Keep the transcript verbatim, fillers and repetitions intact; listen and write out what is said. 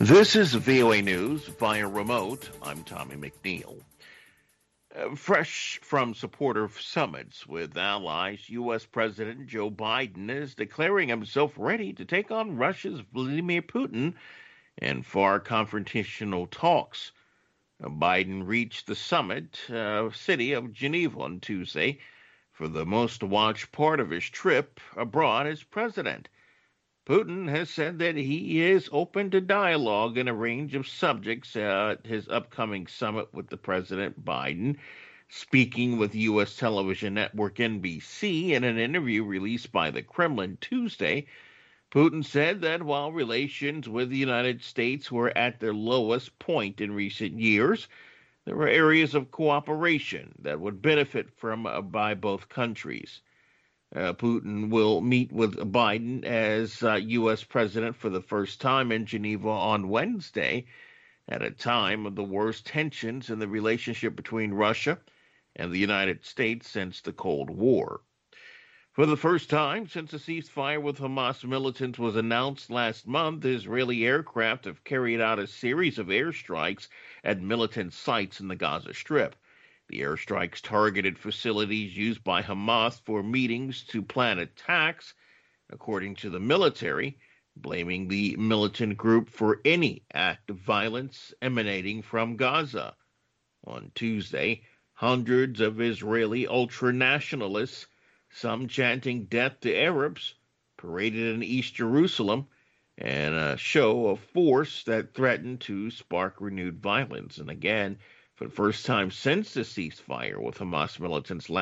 This is V O A News via remote. I'm Tommy McNeil. Uh, fresh from supporter summits with allies, U S. President Joe Biden is declaring himself ready to take on Russia's Vladimir Putin in far confrontational talks. Uh, Biden reached the summit uh, city of Geneva on Tuesday for the most watched part of his trip abroad as president. Putin has said that he is open to dialogue in a range of subjects at his upcoming summit with the President Biden. Speaking with U S television network N B C in an interview released by the Kremlin Tuesday, Putin said that while relations with the United States were at their lowest point in recent years, there were areas of cooperation that would benefit from uh, by both countries. Uh, Putin will meet with Biden as uh, U S president for the first time in Geneva on Wednesday, at a time of the worst tensions in the relationship between Russia and the United States since the Cold War. For the first time since a ceasefire with Hamas militants was announced last month, Israeli aircraft have carried out a series of airstrikes at militant sites in the Gaza Strip. The airstrikes targeted facilities used by Hamas for meetings to plan attacks, according to the military, blaming the militant group for any act of violence emanating from Gaza. On Tuesday, hundreds of Israeli ultra-nationalists, some chanting death to Arabs, paraded in East Jerusalem in a show of force that threatened to spark renewed violence. And again, for the first time since the ceasefire with Hamas militants